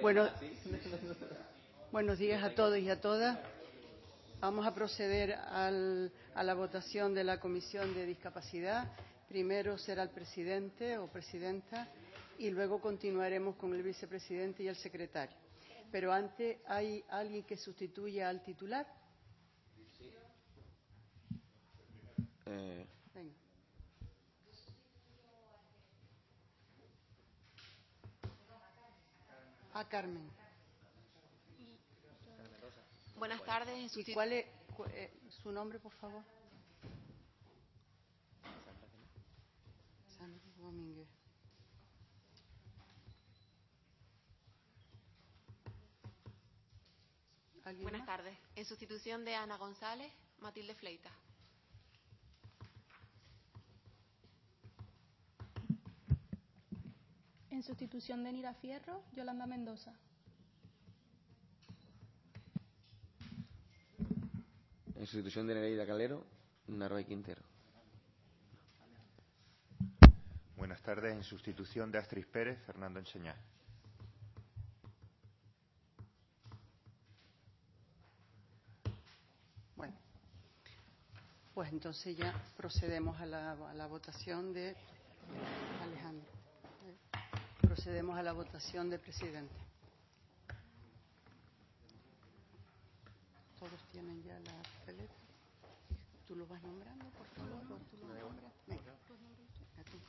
Bueno, buenos días a todos y a todas. Vamos a proceder a la votación de la Comisión de Discapacidad. Primero será el presidente o presidenta y luego continuaremos con el vicepresidente y el secretario. Pero antes, ¿hay alguien que sustituya al titular? Venga. A Carmen. Buenas tardes. ¿Y cuál es su nombre, por favor? Sandra Domínguez. Buenas tardes. En sustitución de Ana González, Matilde Fleitas. En sustitución de Nira Fierro, Yolanda Mendoza. En sustitución de Nereida Calero, Narváez Quintero. Buenas tardes. En sustitución de Astrid Pérez, Fernando Enseñá. Bueno, pues entonces ya procedemos a la votación de Alejandro. Procedemos a la votación de presidente. Todos tienen ya la papeleta. ¿Tú lo vas nombrando, por favor? ¿O tú lo nombras? Venga. A tú.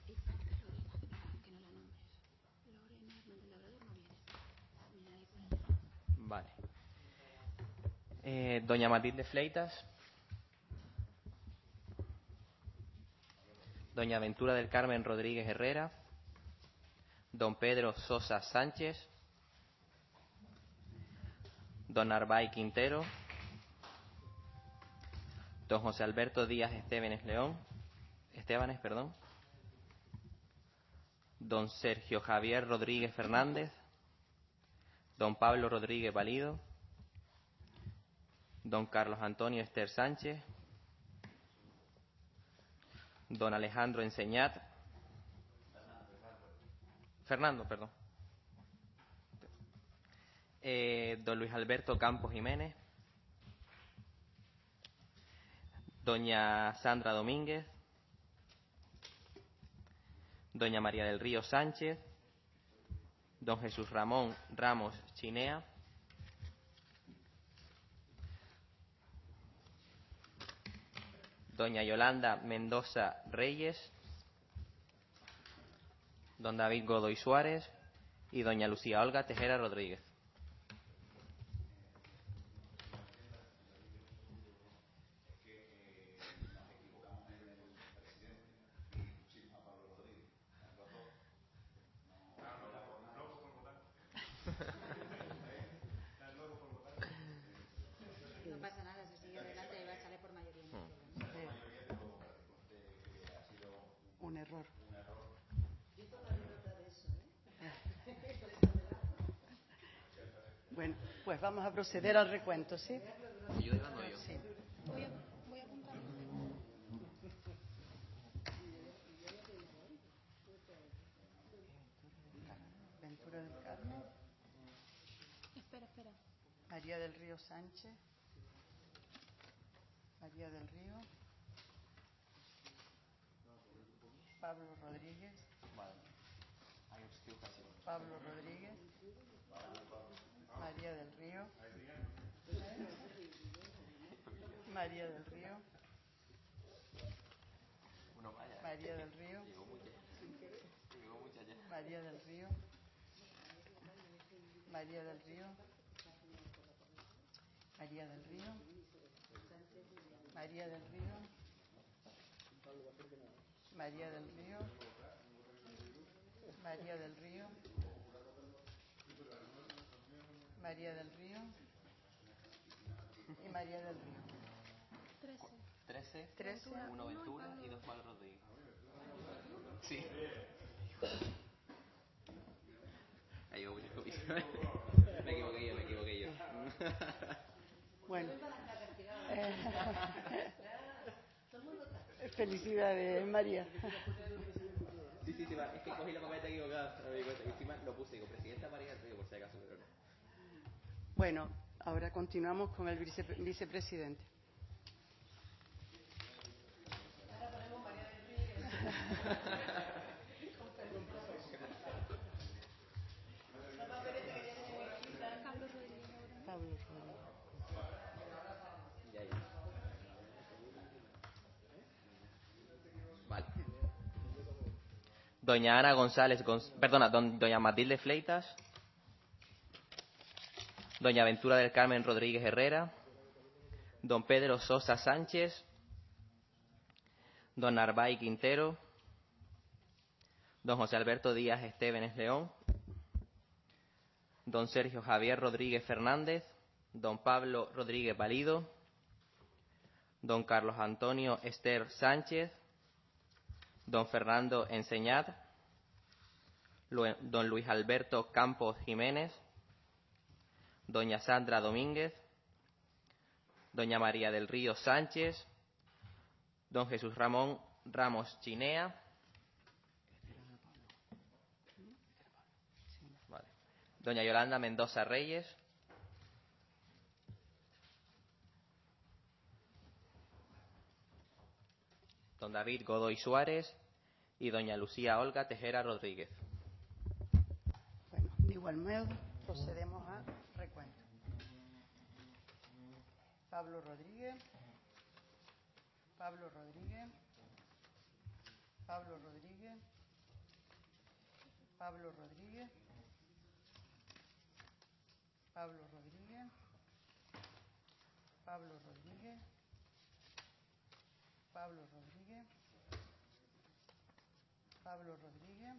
Vale. Doña Matilde Fleitas. Doña Ventura del Carmen Rodríguez Herrera. Don Pedro Sosa Sánchez. Don Narváez Quintero. Don José Alberto Díaz Estebanes, Don Sergio Javier Rodríguez Fernández. Don Pablo Rodríguez Valido. Don Carlos Antonio Ester Sánchez. Don Alejandro Enseñat. Fernando. Don Luis Alberto Campos Jiménez. Doña Sandra Domínguez. Doña María del Río Sánchez. Don Jesús Ramón Ramos Chinea. Doña Yolanda Mendoza Reyes. Don David Godoy Suárez y doña Lucía Olga Tejera Rodríguez. No pasa nada, se sigue adelante y va a salir por mayoría. Un error. Bueno, pues vamos a proceder al recuento, ¿sí? ¿Yo llevando yo? Sí. Voy a apuntar. Ventura del Carmen. Espera. María del Río Sánchez. María del Río. Pablo Rodríguez. Pablo Rodríguez. María del Río. María del Río. María del Río. María del Río. María del Río. María del Río. María del Río. María del Río. María del Río. María del Río. Y María del Río. 13. 1 Ventura y 2 Pablo Rodríguez. Sí. Ahí va mucho. Me equivoqué yo. Bueno. Felicidades, María. Sí, es que cogí la papeleta equivocada. Encima lo puse, digo, presidenta María del Río, por si acaso. Bueno, ahora continuamos con el vicepresidente. Pablo Rodríguez. Vale. Doña Ana González, doña Matilde Fleitas, doña Ventura del Carmen Rodríguez Herrera, don Pedro Sosa Sánchez, don Narváez Quintero, don José Alberto Díaz Estévenes León, don Sergio Javier Rodríguez Fernández, don Pablo Rodríguez Valido, don Carlos Antonio Ester Sánchez, don Fernando Enseñat, don Luis Alberto Campos Jiménez, doña Sandra Domínguez, doña María del Río Sánchez, don Jesús Ramón Ramos Chinea, vale, doña Yolanda Mendoza Reyes, don David Godoy Suárez y doña Lucía Olga Tejera Rodríguez. Bueno, de igual modo, procedemos a recuento. Pablo Rodríguez, Pablo Rodríguez, Pablo Rodríguez, Pablo Rodríguez, Pablo Rodríguez, Pablo Rodríguez, Pablo Rodríguez, Pablo Rodríguez,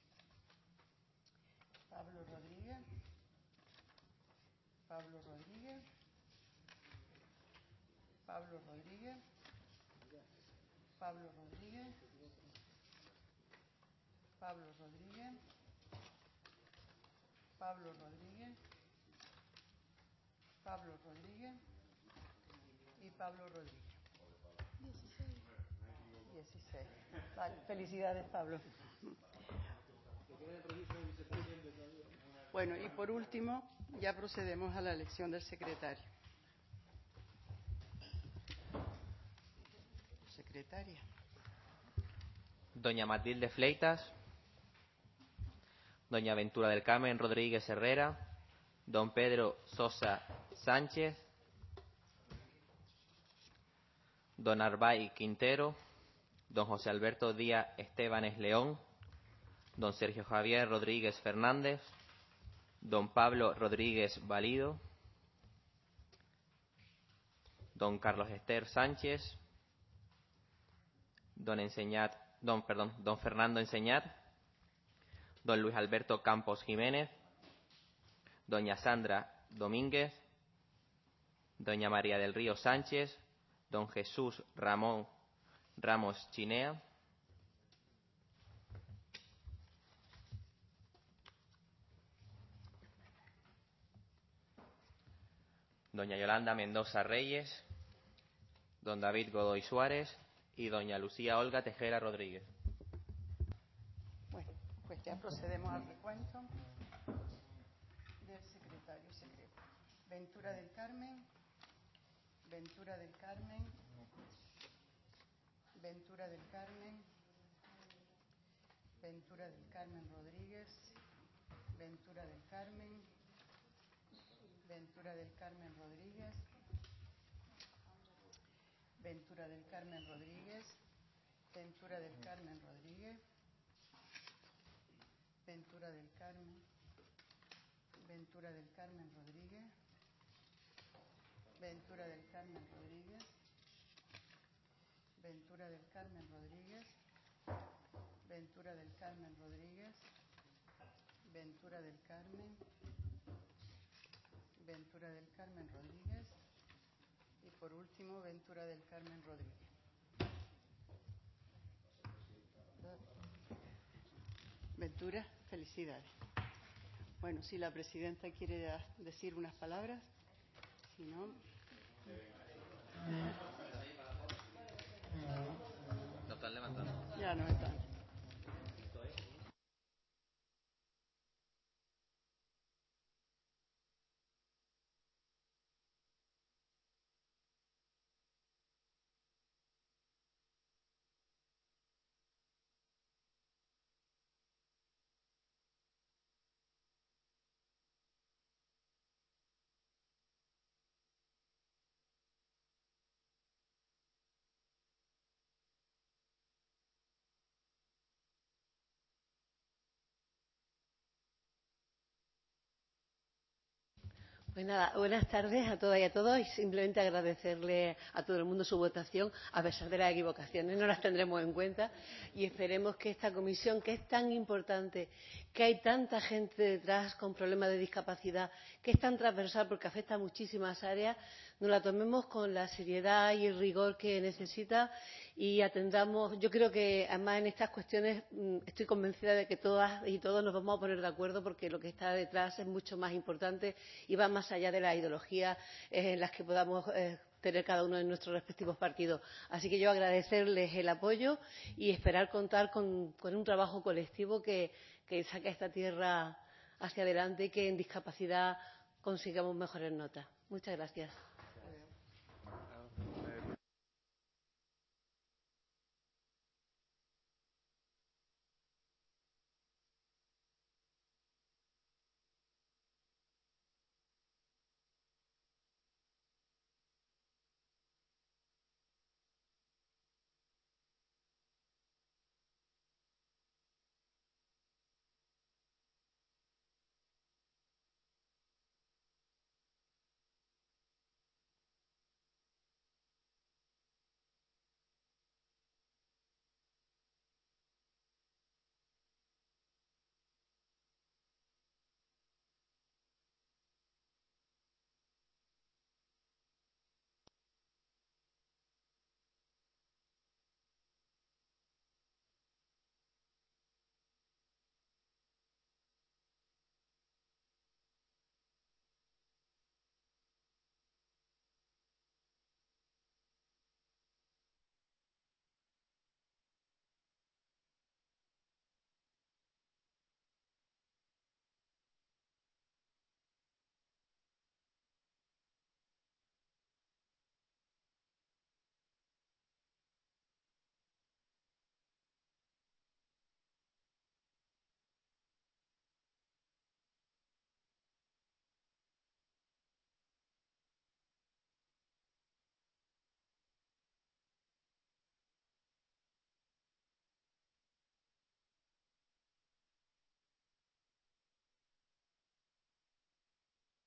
Pablo Rodríguez, Pablo Rodríguez, Pablo Rodríguez, Pablo Rodríguez, Pablo Rodríguez, Pablo Rodríguez, Pablo Rodríguez y Pablo Rodríguez. 16. Vale, felicidades, Pablo. Bueno, y por último, ya procedemos a la elección del secretario. Secretaria. Doña Matilde Fleitas, doña Ventura del Carmen Rodríguez Herrera, don Pedro Sosa Sánchez, don Narváez Quintero, don José Alberto Díaz Estévanes León, don Sergio Javier Rodríguez Fernández, don Pablo Rodríguez Valido, don Carlos Ester Sánchez, don Fernando Enseñat, don Luis Alberto Campos Jiménez, doña Sandra Domínguez, doña María del Río Sánchez, don Jesús Ramón Ramos Chinea, doña Yolanda Mendoza Reyes, don David Godoy Suárez y doña Lucía Olga Tejera Rodríguez. Bueno, pues ya procedemos al recuento del secretario secreto. Ventura del Carmen, Ventura del Carmen, Ventura del Carmen, Ventura del Carmen Rodríguez, Ventura del Carmen, Ventura del Carmen Rodríguez, Ventura del Carmen Rodríguez, Ventura del Carmen Rodríguez, Ventura del Carmen, Ventura del Carmen Rodríguez, Ventura del Carmen Rodríguez, Ventura del Carmen Rodríguez, Ventura del Carmen Rodríguez, Ventura del Carmen, Ventura del Carmen Rodríguez y por último Ventura del Carmen Rodríguez. Ventura, felicidades. Bueno, si la presidenta quiere decir unas palabras, si no... ¿Lo están levantando? Ya no están. Pues nada, buenas tardes a todas y a todos y simplemente agradecerle a todo el mundo su votación, a pesar de las equivocaciones, no las tendremos en cuenta y esperemos que esta comisión, que es tan importante, que hay tanta gente detrás con problemas de discapacidad, que es tan transversal porque afecta a muchísimas áreas, nos la tomemos con la seriedad y el rigor que necesita y atendamos. Yo creo que además en estas cuestiones estoy convencida de que todas y todos nos vamos a poner de acuerdo porque lo que está detrás es mucho más importante y va más allá de las ideologías en las que podamos tener cada uno de nuestros respectivos partidos. Así que yo agradecerles el apoyo y esperar contar con un trabajo colectivo que saque a esta tierra hacia adelante y que en discapacidad consigamos mejores notas. Muchas gracias.